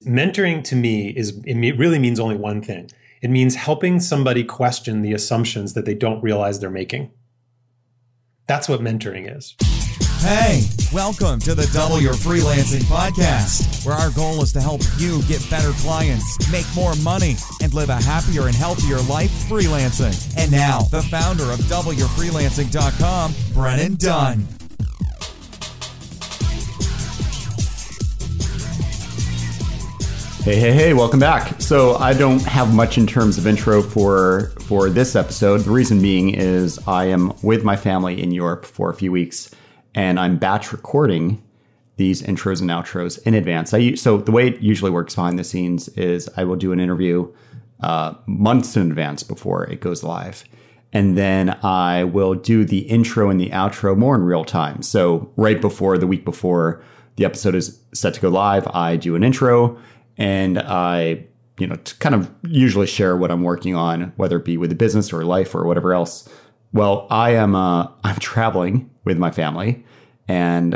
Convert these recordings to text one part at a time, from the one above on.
mentoring to me really means only one thing. It means helping somebody question the assumptions that they don't realize they're making. That's what mentoring is. Hey, welcome to the Double Your Freelancing podcast, where our goal is to help you get better clients, make more money, and live a happier and healthier life freelancing. And now, the founder of DoubleYourFreelancing.com, Brennan Dunn. Hey, welcome back. So I don't have much in terms of intro for this episode. The reason being is I am with my family in Europe for a few weeks, and I'm batch recording these intros and outros in advance. So the way it usually works behind the scenes is I will do an interview months in advance before it goes live. And then I will do the intro and the outro more in real time. So right before, the week before the episode is set to go live, I do an intro. And I, to kind of usually share what I'm working on, whether it be with the business or life or whatever else. Well, I'm traveling with my family, and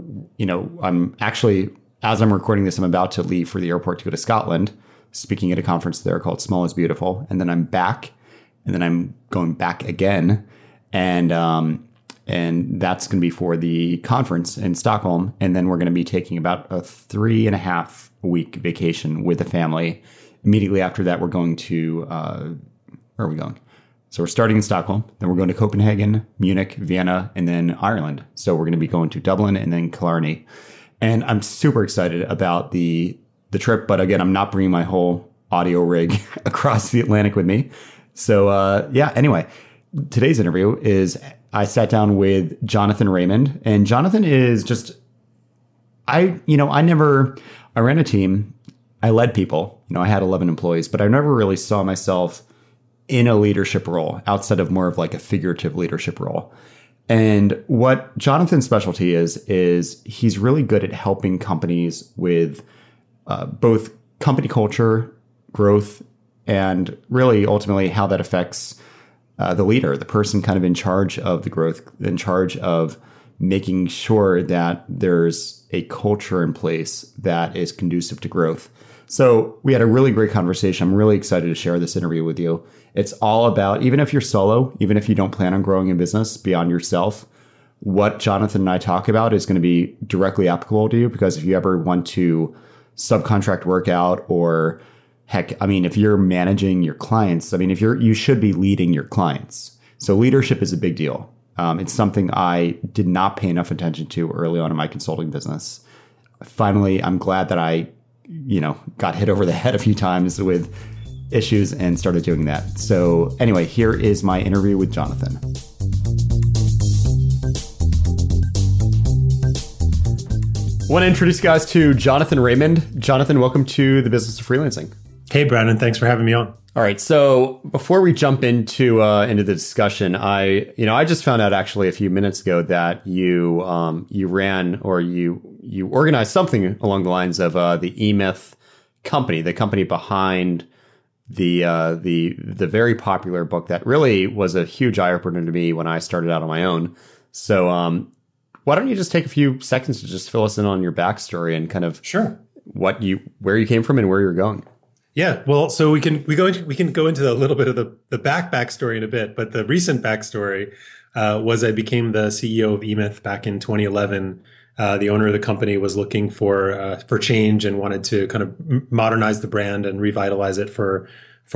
I'm actually, as I'm recording this, I'm about to leave for the airport to go to Scotland, speaking at a conference there called Small is Beautiful, and then I'm back, and then I'm going back again, and that's going to be for the conference in Stockholm, and then we're going to be taking about a 3.5 week vacation with the family. Immediately after that, we're going to where are we going? So we're starting in Stockholm, then we're going to Copenhagen, Munich, Vienna, and then Ireland. So we're going to be going to Dublin and then Killarney. And I'm super excited about the trip. But again, I'm not bringing my whole audio rig across the Atlantic with me. So anyway, today's interview is I sat down with Jonathan Raymond. And Jonathan is just, I ran a team. I led people. I had 11 employees, but I never really saw myself in a leadership role outside of more of like a figurative leadership role. And what Jonathan's specialty is he's really good at helping companies with both company culture, growth, and really ultimately how that affects the leader, the person kind of in charge of the growth, in charge of making sure that there's a culture in place that is conducive to growth. So we had a really great conversation. I'm really excited to share this interview with you. It's all about, even if you're solo, even if you don't plan on growing a business beyond yourself, what Jonathan and I talk about is going to be directly applicable to you, because if you ever want to subcontract work out, or heck, if you're managing your clients, you should be leading your clients. So leadership is a big deal. It's something I did not pay enough attention to early on in my consulting business. Finally, I'm glad that I, got hit over the head a few times with issues and started doing that. So anyway, here is my interview with Jonathan. I want to introduce you guys to Jonathan Raymond. Jonathan, welcome to the Business of Freelancing. Hey, Brandon, thanks for having me on. All right. So before we jump into the discussion, I just found out actually a few minutes ago that you ran, or you organized something along the lines of the eMyth company, the company behind the very popular book that really was a huge eye opener to me when I started out on my own. So why don't you just take a few seconds to just fill us in on your backstory and kind of where you came from and where you're going. Yeah, well, so we can go into a little bit of the backstory in a bit, but the recent backstory was I became the CEO of eMyth back in 2011. The owner of the company was looking for change and wanted to kind of modernize the brand and revitalize it for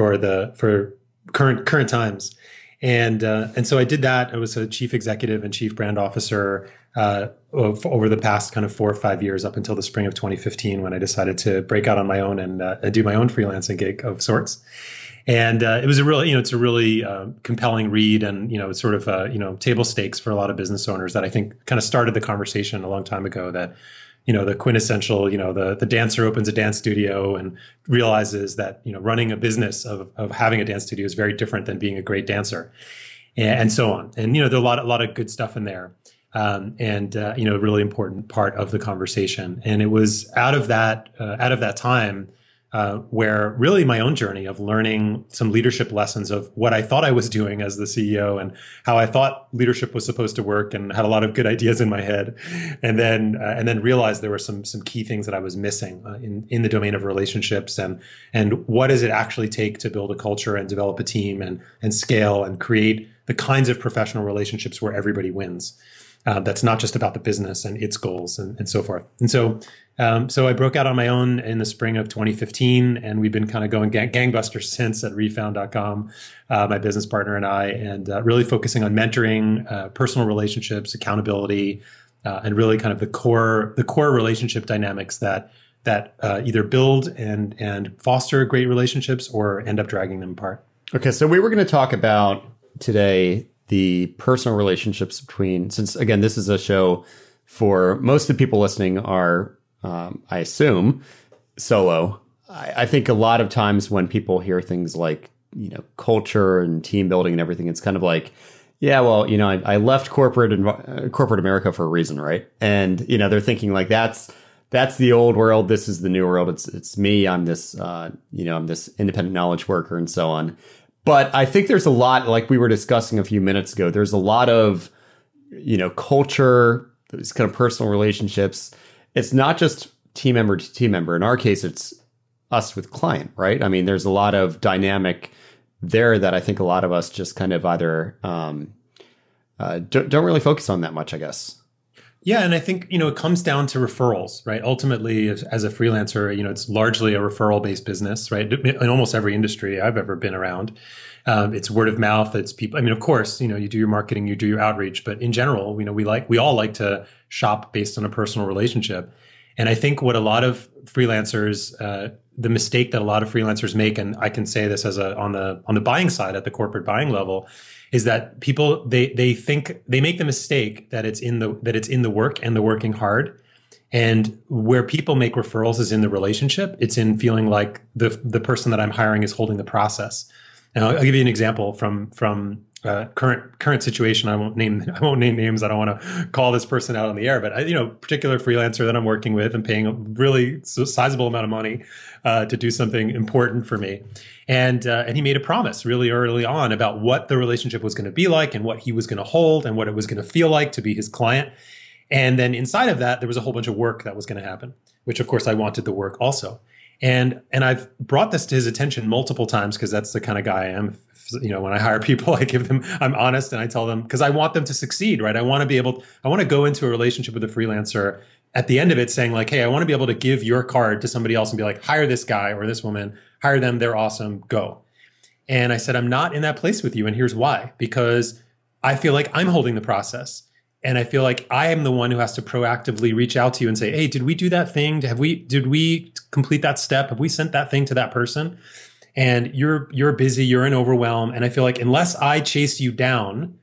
current times. And so I did that. I was a chief executive and chief brand officer over the past kind of 4 or 5 years, up until the spring of 2015, when I decided to break out on my own and do my own freelancing gig of sorts. And it was a really, it's a really compelling read, and it's sort of table stakes for a lot of business owners that I think kind of started the conversation a long time ago. That the quintessential, the dancer opens a dance studio and realizes that running a business of having a dance studio is very different than being a great dancer, and so on. And there's a lot of good stuff in there. A really important part of the conversation. And it was out of that time where really my own journey of learning some leadership lessons of what I thought I was doing as the CEO and how I thought leadership was supposed to work, and had a lot of good ideas in my head, and then realized there were some key things that I was missing in the domain of relationships, and what does it actually take to build a culture and develop a team and scale and create the kinds of professional relationships where everybody wins. That's not just about the business and its goals and so forth. And so I broke out on my own in the spring of 2015, and we've been kind of going gangbusters since at refound.com, my business partner and I, and really focusing on mentoring, personal relationships, accountability, and really kind of the core relationship dynamics that either build and foster great relationships or end up dragging them apart. Okay, so we were going to talk about today the personal relationships between, since again, this is a show for most of the people listening are, I assume, solo. I think a lot of times when people hear things like, culture and team building and everything, it's kind of like, yeah, well, I left corporate America for a reason, right? And, they're thinking like, that's the old world. This is the new world. It's me. I'm this, I'm this independent knowledge worker and so on. But I think there's a lot, like we were discussing a few minutes ago, there's a lot of, culture, these kind of personal relationships. It's not just team member to team member. In our case, it's us with client, right? I mean, there's a lot of dynamic there that I think a lot of us just kind of either don't really focus on that much, I guess. Yeah. And I think, it comes down to referrals, right? Ultimately, as a freelancer, it's largely a referral-based business, right? In almost every industry I've ever been around. It's word of mouth. It's people. I mean, of course, you do your marketing, you do your outreach, but in general, we all like to shop based on a personal relationship. And I think what a lot of freelancers, the mistake that a lot of freelancers make, and I can say this as on the buying side at the corporate buying level, is that people they think they make the mistake that it's in the work and the working hard, and where people make referrals is in the relationship. It's in feeling like the person that I'm hiring is holding the process. And I'll give you an example from current situation. I won't name names. I don't want to call this person out on the air, but particular freelancer that I'm working with and paying a really sizable amount of money to do something important for me. And he made a promise really early on about what the relationship was going to be like and what he was going to hold and what it was going to feel like to be his client. And then inside of that, there was a whole bunch of work that was going to happen, which of course I wanted the work also. And I've brought this to his attention multiple times because that's the kind of guy I am. When I hire people, I'm honest and I tell them, because I want them to succeed, right? I want to go into a relationship with a freelancer at the end of it saying like, hey, I want to be able to give your card to somebody else and be like, hire this guy or this woman, hire them. They're awesome. Go. And I said, I'm not in that place with you. And here's why, because I feel like I'm holding the process. And I feel like I am the one who has to proactively reach out to you and say, hey, did we do that thing? Did we complete that step? Have we sent that thing to that person? And you're busy, you're in overwhelm. And I feel like unless I chase you down,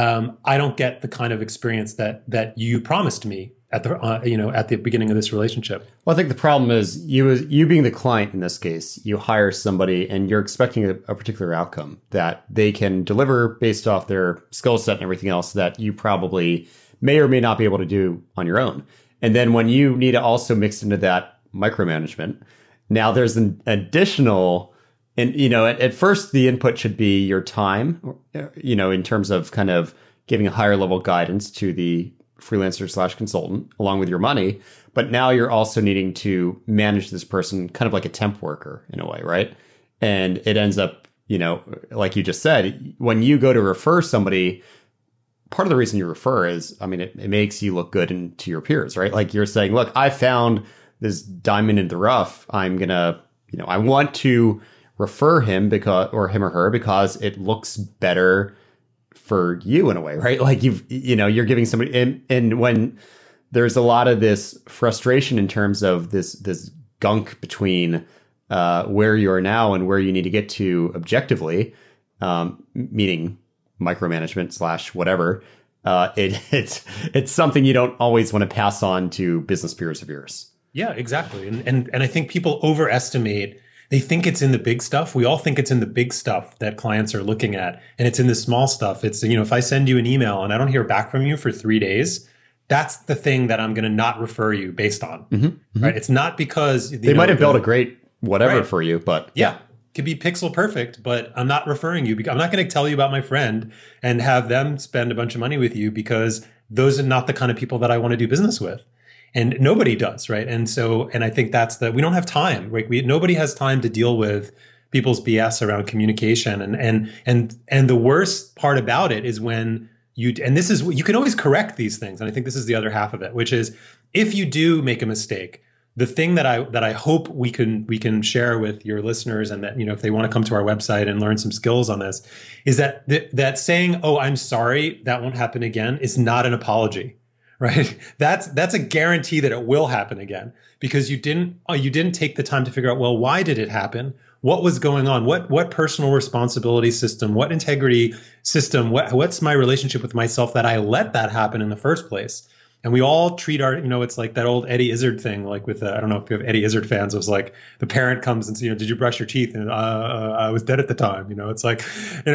I don't get the kind of experience that you promised me at the beginning of this relationship. Well, I think the problem is you being the client in this case, you hire somebody and you're expecting a particular outcome that they can deliver based off their skill set and everything else that you probably may or may not be able to do on your own. And then when you need to also mix into that micromanagement, now there's an additional. And, at first the input should be your time, in terms of kind of giving a higher level guidance to the freelancer / consultant along with your money. But now you're also needing to manage this person kind of like a temp worker in a way, right? And it ends up, like you just said, when you go to refer somebody, part of the reason you refer is, it makes you look good to your peers, right? Like you're saying, look, I found this diamond in the rough. I'm going to, I want to refer him or her because it looks better for you in a way, right? Like you're giving somebody, and when there's a lot of this frustration in terms of this gunk between where you are now and where you need to get to objectively, meaning micromanagement / whatever, it's something you don't always want to pass on to business peers of yours. Yeah, exactly. And I think people overestimate. They think it's in the big stuff. We all think it's in the big stuff that clients are looking at. And it's in the small stuff. It's, if I send you an email and I don't hear back from you for 3 days, that's the thing that I'm going to not refer you based on. Mm-hmm, mm-hmm. Right? It's not because they might have built a great whatever Right. for you. But Yeah. Could be pixel perfect, but I'm not referring you. I'm not going to tell you about my friend and have them spend a bunch of money with you because those are not the kind of people that I want to do business with. And nobody does, right? And so, and I think we don't have time, right? Nobody has time to deal with people's BS around communication. And the worst part about it is when and this is, you can always correct these things. And I think this is the other half of it, which is if you do make a mistake, the thing that I hope we can share with your listeners, and that, if they want to come to our website and learn some skills on this, is that saying, "Oh, I'm sorry, that won't happen again," is not an apology, right? That's a guarantee that it will happen again because you didn't take the time to figure out, well, why did it happen? What was going on? What personal responsibility system? What integrity system? What's my relationship with myself that I let that happen in the first place? And we all treat it's like that old Eddie Izzard thing, like with, I don't know if you have Eddie Izzard fans, it was like the parent comes and says, did you brush your teeth? And I was dead at the time. It's like,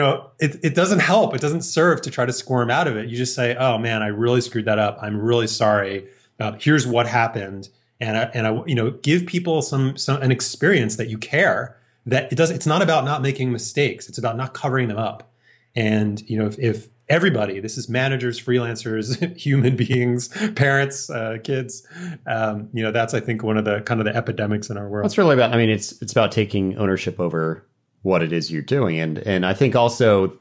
it doesn't help. It doesn't serve to try to squirm out of it. You just say, oh man, I really screwed that up. I'm really sorry. Here's what happened. And I give people an experience that you care, that it's not about not making mistakes. It's about not covering them up. And, if everybody, this is managers, freelancers, human beings, parents, kids, that's, I think, one of the kind of the epidemics in our world. That's really about, it's about taking ownership over what it is you're doing. And I think also,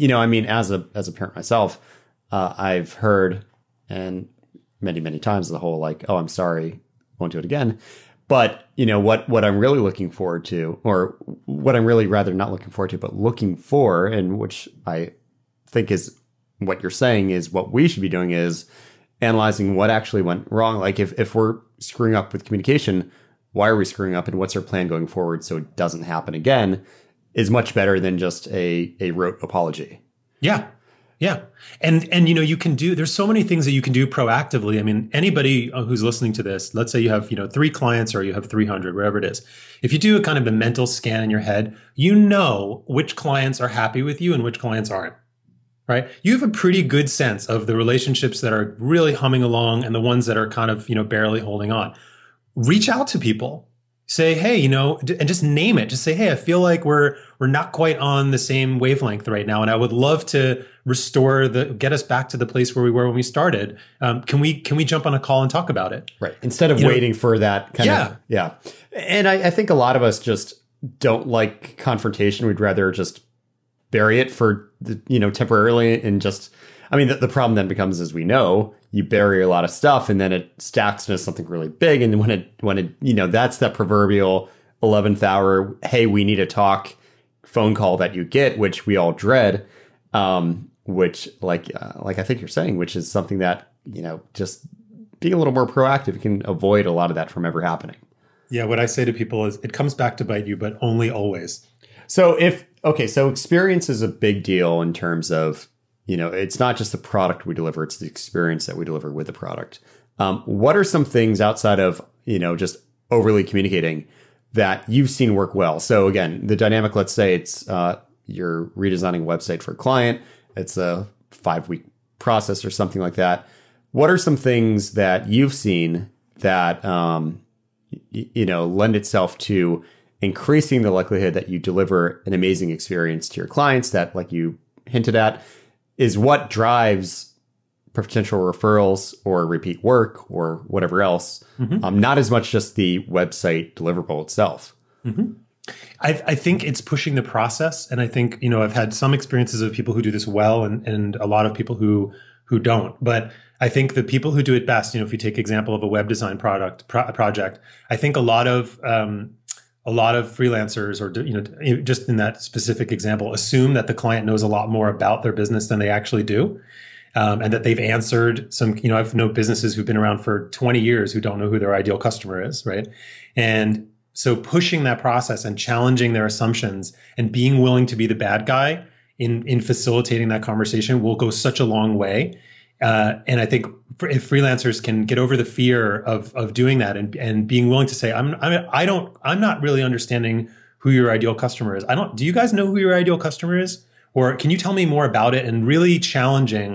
as a parent myself, I've heard, and many, many times, the whole like, oh, I'm sorry, won't do it again. But, what I'm really looking forward to, or what I'm really rather not looking forward to, but looking for, and which I think is what you're saying is what we should be doing, is analyzing what actually went wrong. Like if we're screwing up with communication, why are we screwing up and what's our plan going forward so it doesn't happen again, is much better than just a rote apology. Yeah. Yeah. And you can there's so many things that you can do proactively. I mean, anybody who's listening to this, let's say you have, 3 clients or you have 300, wherever it is. If you do a kind of a mental scan in your head, which clients are happy with you and which clients aren't. Right? You have a pretty good sense of the relationships that are really humming along and the ones that are kind of, barely holding on. Reach out to people. Say, hey, and just name it. Just say, hey, I feel like we're not quite on the same wavelength right now. And I would love to get us back to the place where we were when we started. Can we jump on a call and talk about it? Right. Instead of waiting for that kind of. Yeah. And I think a lot of us just don't like confrontation. We'd rather just bury it for temporarily, and just, the problem then becomes, as we know, you bury a lot of stuff and then it stacks into something really big. And when it that's that proverbial 11th hour, hey, we need to talk phone call that you get, which we all dread. Which like I think you're saying, which is something that, just being a little more proactive can avoid a lot of that from ever happening. Yeah. What I say to people is it comes back to bite you, but only always. So so experience is a big deal in terms of, it's not just the product we deliver, it's the experience that we deliver with the product. What are some things outside of, just overly communicating that you've seen work well? So again, the dynamic, let's say it's you're redesigning a website for a client. It's a 5-week process or something like that. What are some things that you've seen that, lend itself to increasing the likelihood that you deliver an amazing experience to your clients that, like you hinted at, is what drives potential referrals or repeat work or whatever else. Mm-hmm. Not as much just the website deliverable itself. Mm-hmm. I think it's pushing the process. And I think, I've had some experiences of people who do this well and a lot of people who don't. But I think the people who do it best, if you take example of a web design project, I think a lot of freelancers, or just in that specific example, assume that the client knows a lot more about their business than they actually do, and that they've answered some. I've known businesses who've been around for 20 years who don't know who their ideal customer is, right? And so pushing that process and challenging their assumptions and being willing to be the bad guy in facilitating that conversation will go such a long way. And I think if freelancers can get over the fear of doing that and being willing to say, I'm not really understanding who your ideal customer is. Do you guys know who your ideal customer is? Or can you tell me more about it? And really challenging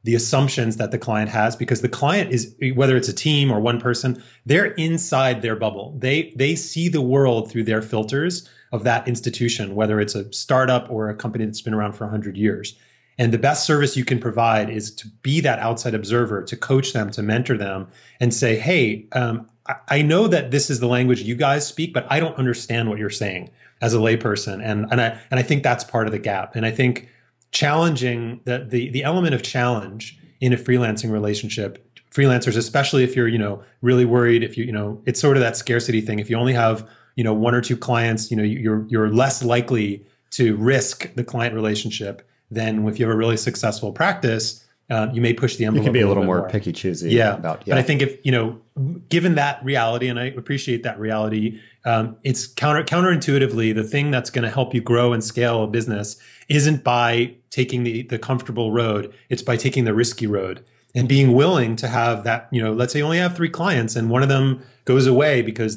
the assumptions that the client has, because the client is, whether it's a team or one person, they're inside their bubble. They see the world through their filters of that institution, whether it's a startup or a company that's been around for 100 years. And the best service you can provide is to be that outside observer, to coach them, to mentor them, and say, hey, I know that this is the language you guys speak, but I don't understand what you're saying as a layperson. And I think that's part of the gap. And I think challenging the element of challenge in a freelancing relationship, freelancers, especially if you're, really worried, if it's sort of that scarcity thing. If you only have, one or two clients, you're less likely to risk the client relationship than if you have a really successful practice. You may push the envelope. You can be a little more picky choosy about. But I think if, given that reality, and I appreciate that reality, it's counterintuitively, the thing that's going to help you grow and scale a business isn't by taking the comfortable road. It's by taking the risky road and being willing to have that, let's say you only have 3 clients and one of them goes away because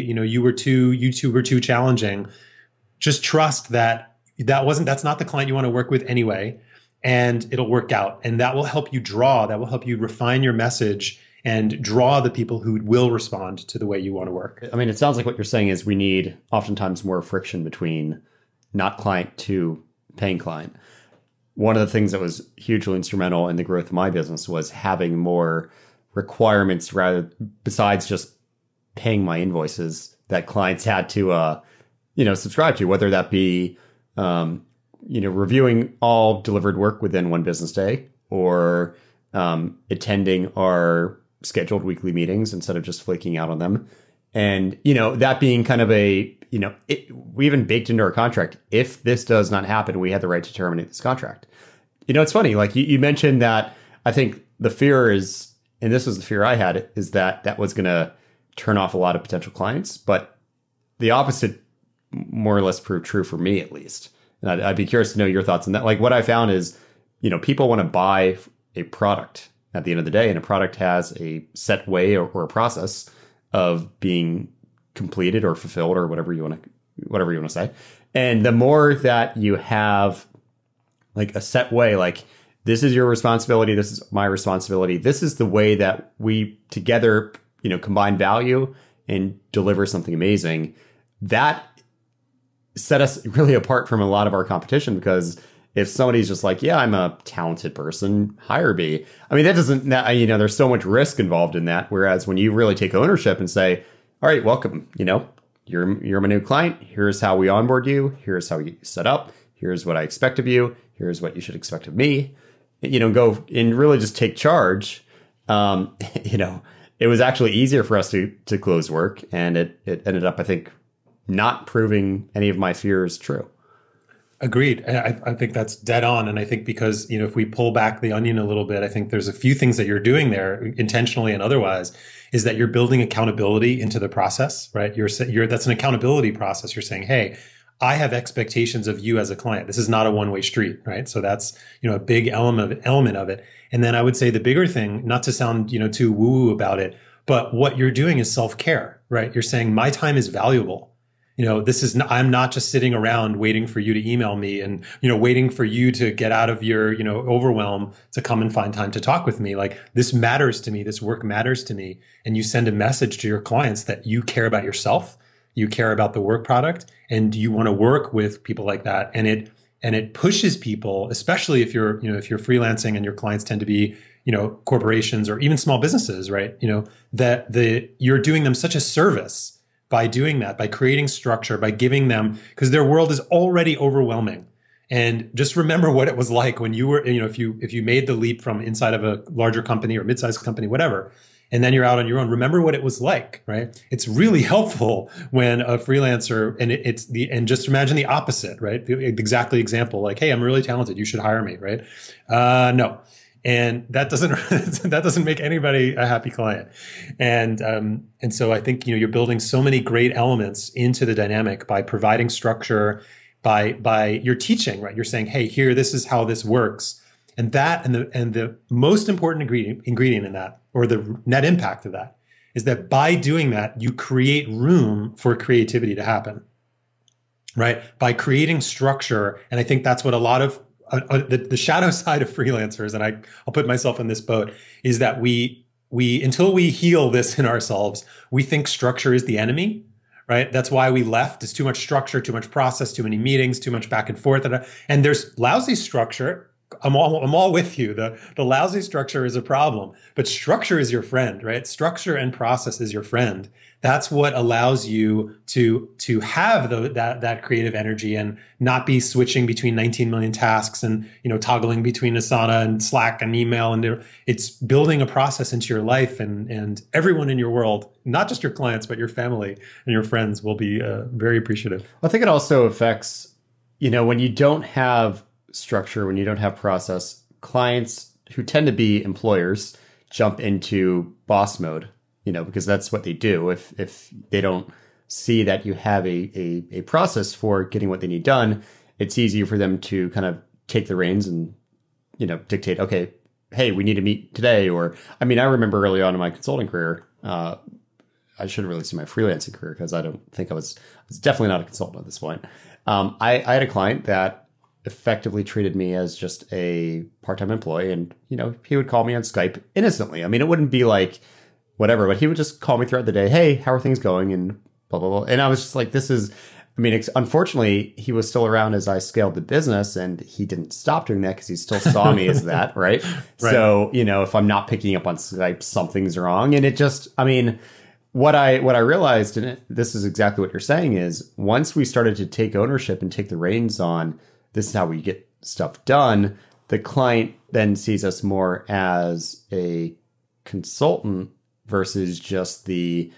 you two were too challenging. Just trust that's not the client you want to work with anyway. And it'll work out. And that will help you refine your message and draw the people who will respond to the way you want to work. I mean, it sounds like what you're saying is we need oftentimes more friction between not client to paying client. One of the things that was hugely instrumental in the growth of my business was having more requirements besides just paying my invoices that clients had to, subscribe to, whether that be, reviewing all delivered work within 1 business day, or attending our scheduled weekly meetings instead of just flaking out on them. And, that being kind of we even baked into our contract, if this does not happen, we have the right to terminate this contract. It's funny, like you mentioned that. I think the fear is, and this was the fear I had, is that was going to turn off a lot of potential clients. But the opposite more or less proved true for me, at least. And I'd be curious to know your thoughts on that. Like, what I found is, people want to buy a product at the end of the day, and a product has a set way or a process of being completed or fulfilled, or whatever you want to say. And the more that you have like a set way, like, this is your responsibility, this is my responsibility, this is the way that we together, combine value and deliver something amazing, that set us really apart from a lot of our competition. Because if somebody's just like, yeah, I'm a talented person, hire me. I mean, there's so much risk involved in that. Whereas when you really take ownership and say, all right, welcome, you're my new client. Here's how we onboard you. Here's how we set up. Here's what I expect of you. Here's what you should expect of me. Go and really just take charge. It was actually easier for us to close work, and it ended up, I think, not proving any of my fears true. Agreed. I think that's dead on. And I think because, if we pull back the onion a little bit, I think there's a few things that you're doing there, intentionally and otherwise, is that you're building accountability into the process, right? That's an accountability process. You're saying, hey, I have expectations of you as a client. This is not a one-way street, right? So that's, a big element of it. And then I would say the bigger thing, not to sound, too woo-woo about it, but what you're doing is self-care, right? You're saying my time is valuable. I'm not just sitting around waiting for you to email me and, waiting for you to get out of your, overwhelm to come and find time to talk with me. Like, this matters to me. This work matters to me. And you send a message to your clients that you care about yourself, you care about the work product, and you want to work with people like that. And it pushes people, especially if you're freelancing and your clients tend to be, corporations or even small businesses, right? That you're doing them such a service by doing that, by creating structure, by giving them, because their world is already overwhelming. And just remember what it was like when you were, if you made the leap from inside of a larger company or mid-sized company, whatever, and then you're out on your own. Remember what it was like, right? It's really helpful when a freelancer, and just imagine the opposite, right? The exactly example, like, hey, I'm really talented, you should hire me, right? No. And that doesn't make anybody a happy client. And so I think, you're building so many great elements into the dynamic by providing structure, by your teaching, right? You're saying, hey, here, this is how this works. And the most important ingredient in that, or the net impact of that, is that by doing that, you create room for creativity to happen, right? By creating structure. And I think that's what a lot of the shadow side of freelancers, and I'll put myself in this boat, is that we until we heal this in ourselves, we think structure is the enemy, right? That's why we left. It's too much structure, too much process, too many meetings, too much back and forth. And there's lousy structure. I'm all with you. The lousy structure is a problem, but structure is your friend, right? Structure and process is your friend. That's what allows you to have that creative energy and not be switching between 19 million tasks and, toggling between Asana and Slack and email. And it's building a process into your life, and everyone in your world, not just your clients, but your family and your friends will be very appreciative. I think it also affects, when you don't have structure, when you don't have process, clients who tend to be employers jump into boss mode, because that's what they do. If they don't see that you have a process for getting what they need done, it's easier for them to kind of take the reins and, dictate, okay, hey, we need to meet today. Or, I remember early on in my consulting career, I should really see my freelancing career because I don't think I was definitely not a consultant at this point. I had a client that effectively treated me as just a part-time employee. And, he would call me on Skype innocently. It wouldn't be like whatever, but he would just call me throughout the day. Hey, how are things going? And blah, blah, blah. And I was just like, this is, unfortunately, he was still around as I scaled the business, and he didn't stop doing that because he still saw me as that. Right. So, if I'm not picking up on Skype, something's wrong. And it just, what I realized, and this is exactly what you're saying, is once we started to take ownership and take the reins on, this is how we get stuff done, the client then sees us more as a consultant versus just the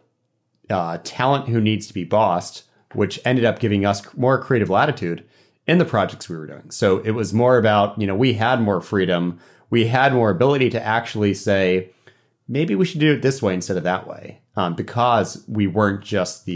talent who needs to be bossed, which ended up giving us more creative latitude in the projects we were doing. So it was more about, we had more freedom. We had more ability to actually say, maybe we should do it this way instead of that way, because we weren't just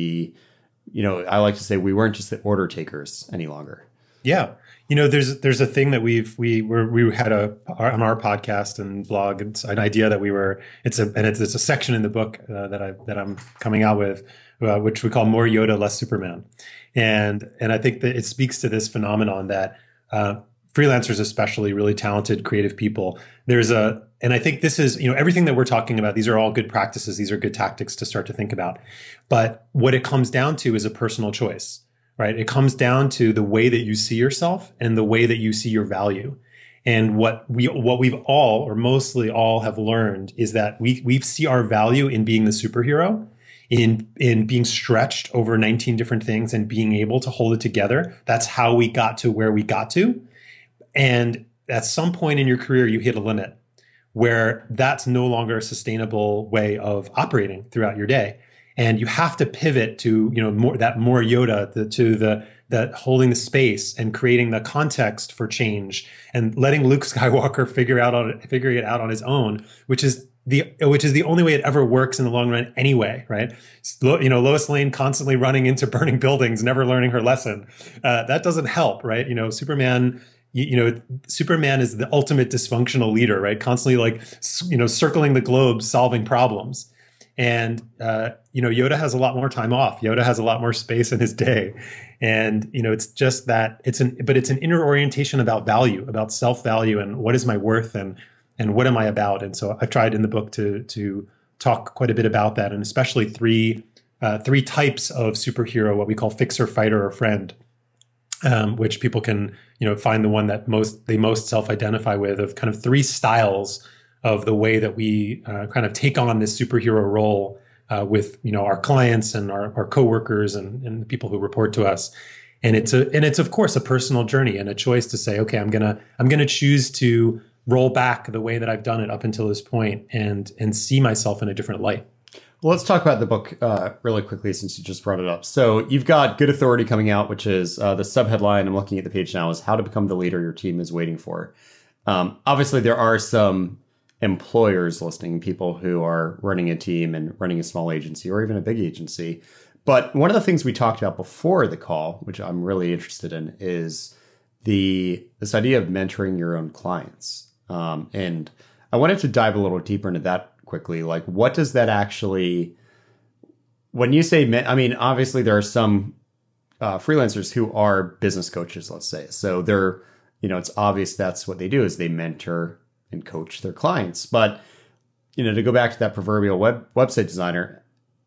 I like to say we weren't just the order takers any longer. Yeah. There's a thing that we had on our podcast and blog. It's an idea that it's a section in the book that I'm coming out with, which we call More Yoda, Less Superman. And I think that it speaks to this phenomenon that freelancers, especially really talented, creative people, and I think this is, everything that we're talking about, these are all good practices. These are good tactics to start to think about. But what it comes down to is a personal choice. Right? It comes down to the way that you see yourself and the way that you see your value. And what we've all, or mostly all, have learned is that we see our value in being the superhero, in being stretched over 19 different things and being able to hold it together. That's how we got to where we got to. And at some point in your career, you hit a limit where that's no longer a sustainable way of operating throughout your day. And you have to pivot to, more Yoda, to the holding the space and creating the context for change and letting Luke Skywalker figuring it out on his own, which is the only way it ever works in the long run anyway, right? Lois Lane constantly running into burning buildings, never learning her lesson. That doesn't help, right? Superman is the ultimate dysfunctional leader, right? Constantly circling the globe, solving problems. And, Yoda has a lot more time off. Yoda has a lot more space in his day. And, it's just that it's an inner orientation about value, about self-value, and what is my worth and what am I about? And so I've tried in the book to talk quite a bit about that, and especially three types of superhero, what we call fixer, fighter, or friend, which people can, find the one that they most self-identify with, of kind of three styles of the way that we kind of take on this superhero role with our clients and our coworkers and the people who report to us. And it's of course a personal journey and a choice to say, okay, I'm gonna choose to roll back the way that I've done it up until this point and see myself in a different light. Well, let's talk about the book really quickly since you just brought it up. So you've got Good Authority coming out, which is the subheadline, I'm looking at the page now, is How to Become the Leader Your Team is Waiting For. Obviously, there are some employers listening, people who are running a team and running a small agency or even a big agency. But one of the things we talked about before the call, which I'm really interested in, is this idea of mentoring your own clients. And I wanted to dive a little deeper into that quickly. Like, what does that actually, when you say, obviously there are some freelancers who are business coaches, let's say. So they're it's obvious that's what they do is they mentor and coach their clients. But, to go back to that proverbial website designer,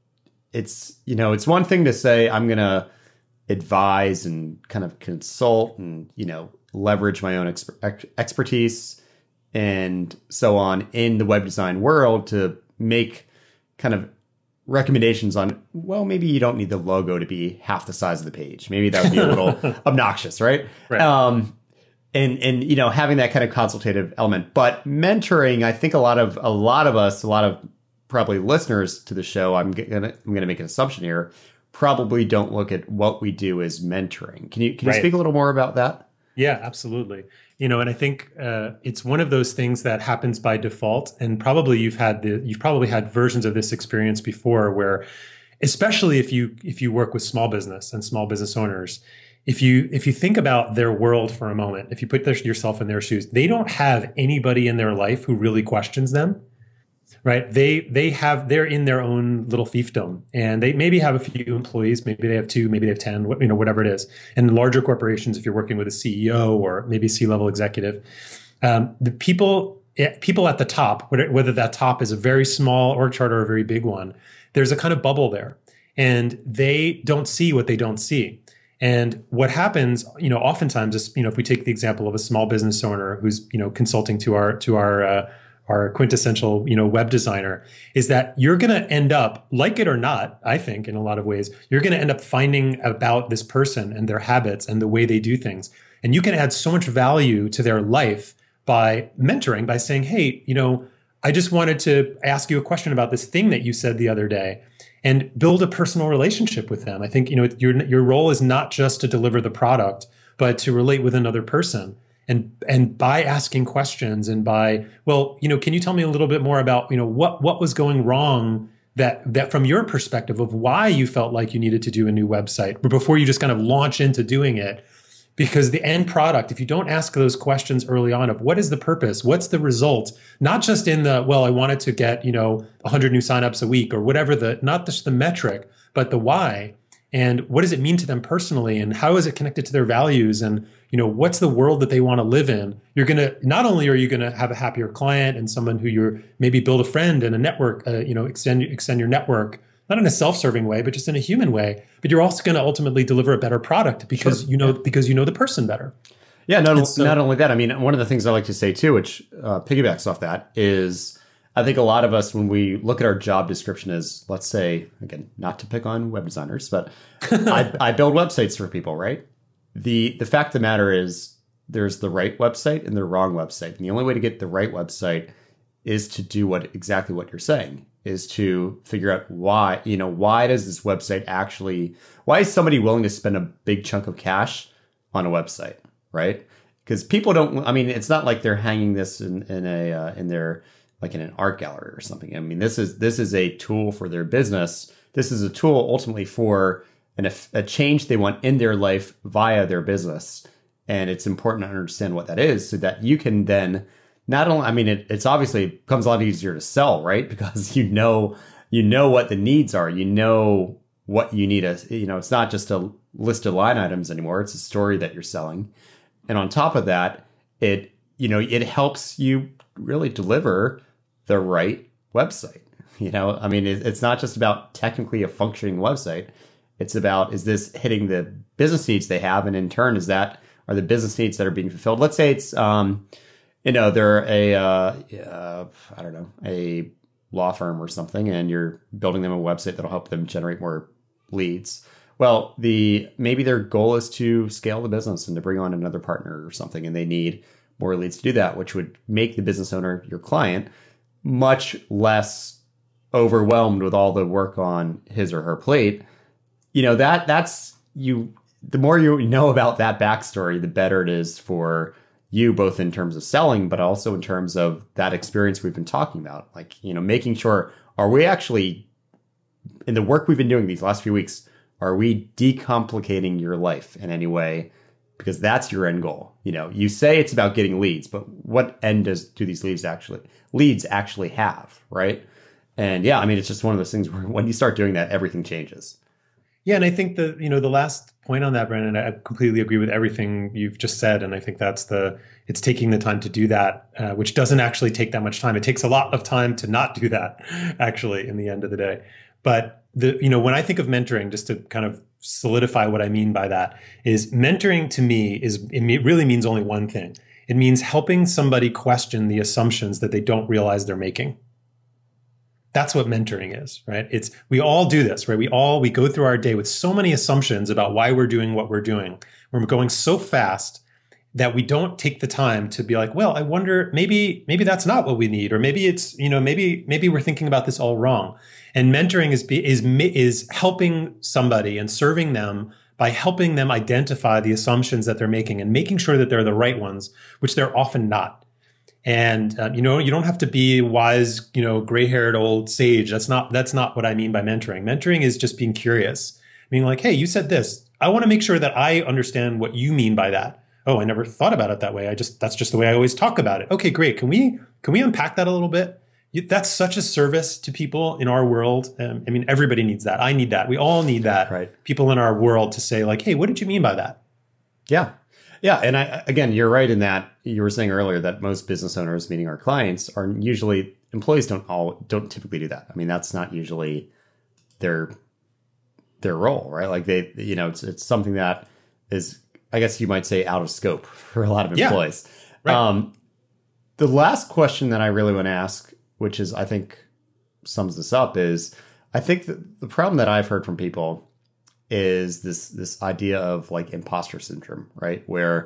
it's one thing to say, I'm going to advise and kind of consult and, leverage my own expertise and so on in the web design world to make kind of recommendations on, well, maybe you don't need the logo to be half the size of the page. Maybe that would be a little obnoxious, right? Right. And having that kind of consultative element. But mentoring, I think a lot of us, a lot of probably listeners to the show, I'm gonna make an assumption here, probably don't look at what we do as mentoring. Can you speak a little more about that? Yeah, absolutely. And I think it's one of those things that happens by default. And probably you've probably had versions of this experience before, where, especially if you work with small business and small business owners, if you think about their world for a moment, if you put yourself in their shoes, they don't have anybody in their life who really questions them. Right. They're in their own little fiefdom, and they maybe have a few employees. Maybe they have 2, maybe they have 10, whatever it is. And in larger corporations, if you're working with a CEO or maybe a C-level executive, the people at the top, whether that top is a very small org chart or a very big one, there's a kind of bubble there, and they don't see what they don't see. And what happens, oftentimes is, if we take the example of a small business owner who's, consulting to our quintessential, web designer, is that you're going to end up, like it or not, I think in a lot of ways, you're going to end up finding about this person and their habits and the way they do things. And you can add so much value to their life by mentoring, by saying, hey, I just wanted to ask you a question about this thing that you said the other day, and build a personal relationship with them. I think, your role is not just to deliver the product, but to relate with another person. And by asking questions and by, well, can you tell me a little bit more about, what was going wrong that from your perspective of why you felt like you needed to do a new website before you just kind of launch into doing it? Because the end product, if you don't ask those questions early on of what is the purpose, what's the result, not just in I wanted to get, 100 new signups a week or whatever, not just the metric, but the why. And what does it mean to them personally? And how is it connected to their values? And, what's the world that they want to live in? Not only are you going to have a happier client and someone who you're maybe build a friend and a network, extend your network, not in a self-serving way, but just in a human way. But you're also going to ultimately deliver a better product because, Sure. because you know the person better. Yeah, not only that. I mean, one of the things I like to say too, which piggybacks off that, is I think a lot of us, when we look at our job description as, let's say, again, not to pick on web designers, but I build websites for people, right? The fact of the matter is there's the right website and the wrong website. And the only way to get the right website is to do exactly what you're saying, is to figure out why does this website why is somebody willing to spend a big chunk of cash on a website, right? Because people it's not like they're hanging this in their, like in an art gallery or something. I mean, this is a tool for their business. This is a tool ultimately for a change they want in their life via their business. And it's important to understand what that is so that you can then not only, it's obviously becomes a lot easier to sell, right? Because you know what the needs are, what you need. It's not just a list of line items anymore. It's a story that you're selling. And on top of that, it helps you really deliver the right website. It's not just about technically a functioning website. It's about, is this hitting the business needs they have? And in turn, are the business needs that are being fulfilled? Let's say it's, they're a law firm or something, and you're building them a website that'll help them generate more leads. Well, maybe their goal is to scale the business and to bring on another partner or something, and they need more leads to do that, which would make the business owner, your client, much less overwhelmed with all the work on his or her plate. The more you know about that backstory, the better it is for you, both in terms of selling, but also in terms of that experience we've been talking about. Like, making sure, are we actually, in the work we've been doing these last few weeks, are we decomplicating your life in any way? Because that's your end goal. You say it's about getting leads, but what end do these leads actually have, right? And yeah, it's just one of those things where when you start doing that, everything changes. Yeah, and I think the last point on that, Brandon. I completely agree with everything you've just said. And I think it's taking the time to do that, which doesn't actually take that much time. It takes a lot of time to not do that, actually, in the end of the day. But when I think of mentoring, just to kind of solidify what I mean by that, is mentoring to me it really means only one thing. It means helping somebody question the assumptions that they don't realize they're making. That's what mentoring is, right? We all do this, right? We go through our day with so many assumptions about why we're doing what we're doing. We're going so fast that we don't take the time to be like, well, I wonder, maybe that's not what we need, or maybe it's, maybe we're thinking about this all wrong. And mentoring is helping somebody and serving them by helping them identify the assumptions that they're making and making sure that they're the right ones, which they're often not. And you don't have to be wise, gray-haired old sage. That's not what I mean by mentoring. Mentoring is just being curious, being like, hey, you said this. I want to make sure that I understand what you mean by that. Oh, I never thought about it that way. That's just the way I always talk about it. Okay, great. Can we unpack that a little bit? That's such a service to people in our world. Everybody needs that. I need that. We all need that. Right. People in our world to say like, hey, what did you mean by that? Yeah. Yeah. And again, you're right in that you were saying earlier that most business owners, meaning our clients, are usually employees don't typically do that. That's not usually their role, right? Like it's something that is, I guess you might say, out of scope for a lot of employees. Yeah. Right. The last question that I really want to ask, which is, I think sums this up, is I think that the problem that I've heard from people is this idea of like imposter syndrome, right? Where,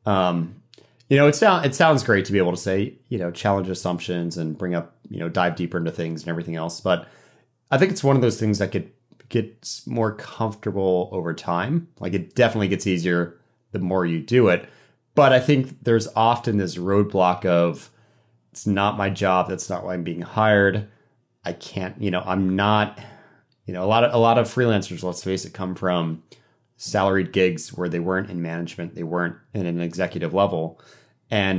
it sounds great to be able to say, challenge assumptions and bring up, dive deeper into things and everything else. But I think it's one of those things that gets more comfortable over time. Like it definitely gets easier the more you do it. But I think there's often this roadblock of, it's not my job. That's not why I'm being hired. I can't, I'm not... a lot of freelancers, let's face it, come from salaried gigs where they weren't in management, they weren't in an executive level, and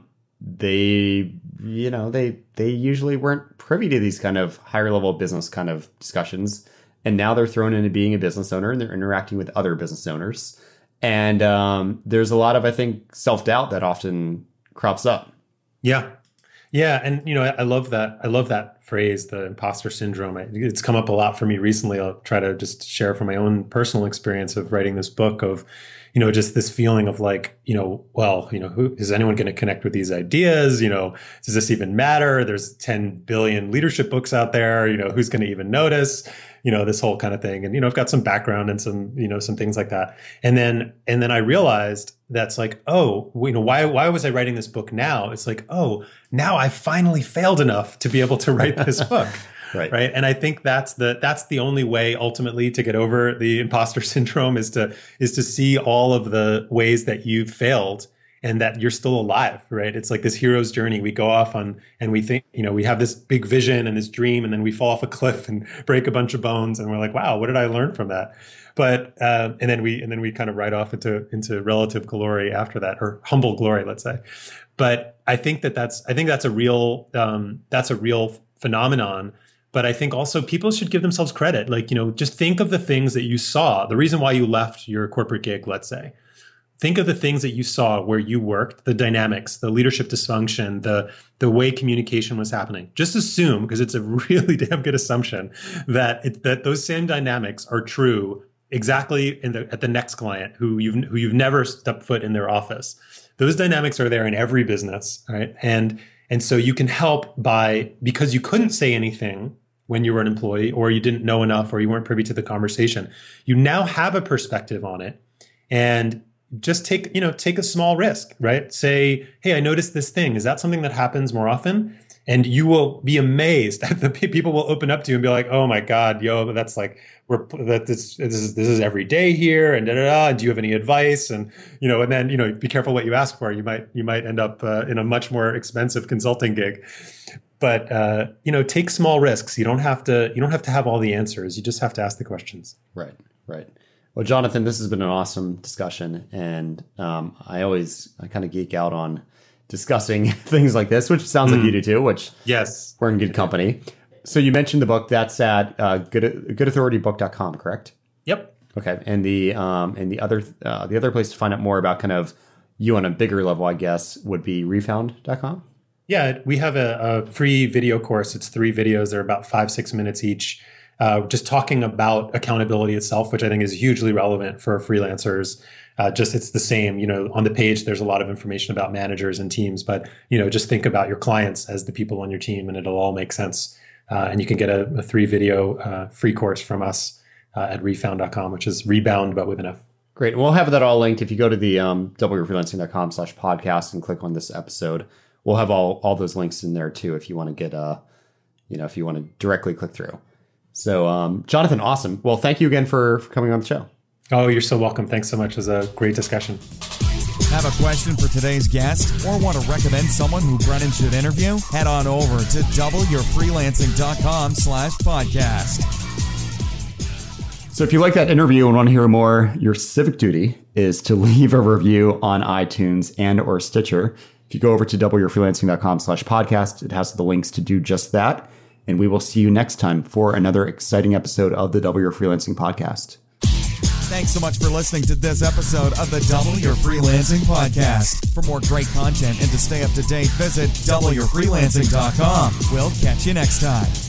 they usually weren't privy to these kind of higher level business kind of discussions, and now they're thrown into being a business owner and they're interacting with other business owners, and there's a lot of, I think, self-doubt that often crops up. Yeah, and I love that phrase, the imposter syndrome. It's come up a lot for me recently. I'll try to just share from my own personal experience of writing this book of, just this feeling of like, who is anyone going to connect with these ideas? Does this even matter? There's 10 billion leadership books out there. Who's going to even notice? This whole kind of thing. And, I've got some background and some, some things like that. And then I realized that's like, oh, why was I writing this book now? It's like, oh, now I finally failed enough to be able to write this book. Right. And I think that's the only way ultimately to get over the imposter syndrome is to see all of the ways that you've failed and that you're still alive, right? It's like this hero's journey. We go off on, and we think, we have this big vision and this dream, and then we fall off a cliff and break a bunch of bones, and we're like, wow, what did I learn from that? But and then we kind of ride off into relative glory after that, or humble glory, let's say. But I think that's a real phenomenon. But I think also people should give themselves credit. Like, just think of the things that you saw. The reason why you left your corporate gig, let's say. Think of the things that you saw where you worked, the dynamics, the leadership dysfunction, the way communication was happening. Just assume, because it's a really damn good assumption, that those same dynamics are true exactly at the next client who you've never stepped foot in their office. Those dynamics are there in every business, right? And so you can help because you couldn't say anything when you were an employee, or you didn't know enough, or you weren't privy to the conversation. You now have a perspective on it, and just take a small risk, right? Say, hey, I noticed this thing. Is that something that happens more often? And you will be amazed that the people will open up to you and be like, oh my God, that's like, this is every day here, and do you have any advice? And, and then, be careful what you ask for. You might end up in a much more expensive consulting gig. But, take small risks. You don't have to have all the answers. You just have to ask the questions. Right. Well, Jonathan, this has been an awesome discussion, and I kind of geek out on discussing things like this, which sounds like you do too, which yes, we're in good company. So you mentioned the book. That's at goodauthoritybook.com, correct? Yep. Okay. And the other place to find out more about kind of you on a bigger level, I guess, would be refound.com. Yeah, we have a free video course. It's 3 videos. They're about 5-6 minutes each, just talking about accountability itself, which I think is hugely relevant for freelancers. It's the same, on the page, there's a lot of information about managers and teams, but, just think about your clients as the people on your team and it'll all make sense. And you can get a 3 video free course from us at refound.com, which is rebound, but with an F. Great. And we'll have that all linked. If you go to the doubleyourfreelancing.com/podcast and click on this episode, we'll have all those links in there too, if you want to get, if you want to directly click through. So, Jonathan, awesome. Well, thank you again for coming on the show. Oh, you're so welcome. Thanks so much. It was a great discussion. Have a question for today's guest or want to recommend someone who Brennan should interview? Head on over to doubleyourfreelancing.com/podcast. So if you like that interview and want to hear more, your civic duty is to leave a review on iTunes and or Stitcher. If you go over to doubleyourfreelancing.com/podcast, it has the links to do just that. And we will see you next time for another exciting episode of the Double Your Freelancing podcast. Thanks so much for listening to this episode of the Double Your Freelancing podcast. For more great content and to stay up to date, visit doubleyourfreelancing.com. We'll catch you next time.